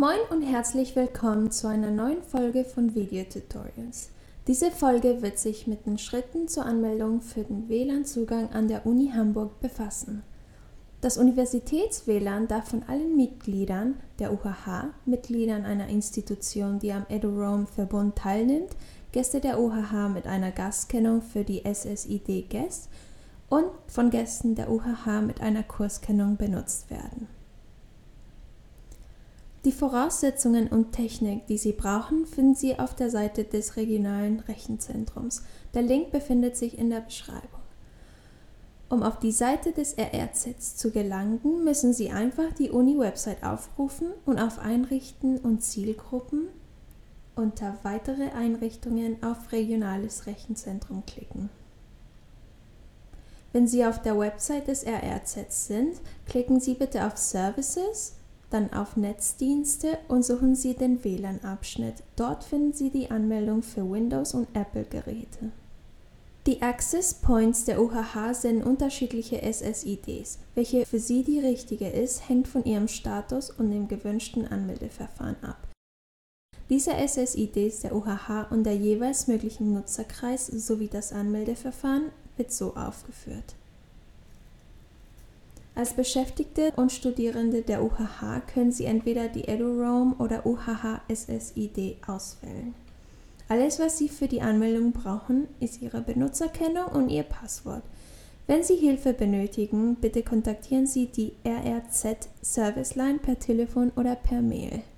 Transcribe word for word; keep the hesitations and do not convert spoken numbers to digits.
Moin und herzlich willkommen zu einer neuen Folge von Video Tutorials. Diese Folge wird sich mit den Schritten zur Anmeldung für den W L A N-Zugang an der Uni Hamburg befassen. Das Universitäts-W L A N darf von allen Mitgliedern der U H H, Mitgliedern einer Institution, die am EduRoam-Verbund teilnimmt, Gäste der U H H mit einer Gastkennung für die S S I D-Guest und von Gästen der U H H mit einer Kurskennung benutzt werden. Die Voraussetzungen und Technik, die Sie brauchen, finden Sie auf der Seite des Regionalen Rechenzentrums. Der Link befindet sich in der Beschreibung. Um auf die Seite des R R Z zu gelangen, müssen Sie einfach die Uni-Website aufrufen und auf Einrichten und Zielgruppen unter Weitere Einrichtungen auf Regionales Rechenzentrum klicken. Wenn Sie auf der Website des R R Z sind, klicken Sie bitte auf Services, dann auf Netzdienste und suchen Sie den W L A N-Abschnitt. Dort finden Sie die Anmeldung für Windows- und Apple-Geräte. Die Access Points der U H H senden unterschiedliche S S I Ds. Welche für Sie die richtige ist, hängt von Ihrem Status und dem gewünschten Anmeldeverfahren ab. Diese S S I Ds der U H H und der jeweils möglichen Nutzerkreis sowie das Anmeldeverfahren wird so aufgeführt. Als Beschäftigte und Studierende der U H H können Sie entweder die EduRoam oder U H H S S I D auswählen. Alles, was Sie für die Anmeldung brauchen, ist Ihre Benutzerkennung und Ihr Passwort. Wenn Sie Hilfe benötigen, bitte kontaktieren Sie die R R Z Serviceline per Telefon oder per Mail.